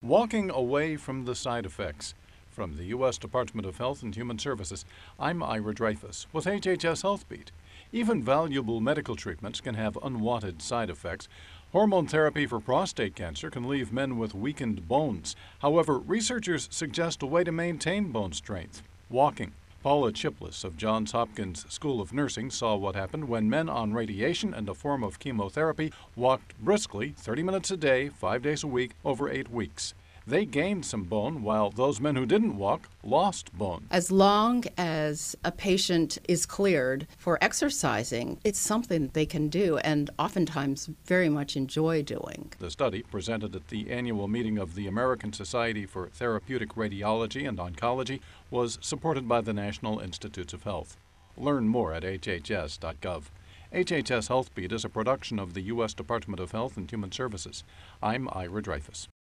Walking away from the side effects. From the U.S. Department of Health and Human Services, I'm Ira Dreyfus with HHS HealthBeat. Even valuable medical treatments can have unwanted side effects. Hormone therapy for prostate cancer can leave men with weakened bones. However, researchers suggest a way to maintain bone strength: walking. Paula Chipless of Johns Hopkins School of Nursing saw what happened when men on radiation and a form of chemotherapy walked briskly 30 minutes a day, 5 days a week, over 8 weeks. They gained some bone, while those men who didn't walk lost bone. As long as a patient is cleared for exercising, it's something they can do and oftentimes very much enjoy doing. The study, presented at the annual meeting of the American Society for Therapeutic Radiology and Oncology, was supported by the National Institutes of Health. Learn more at hhs.gov. HHS HealthBeat is a production of the U.S. Department of Health and Human Services. I'm Ira Dreyfus.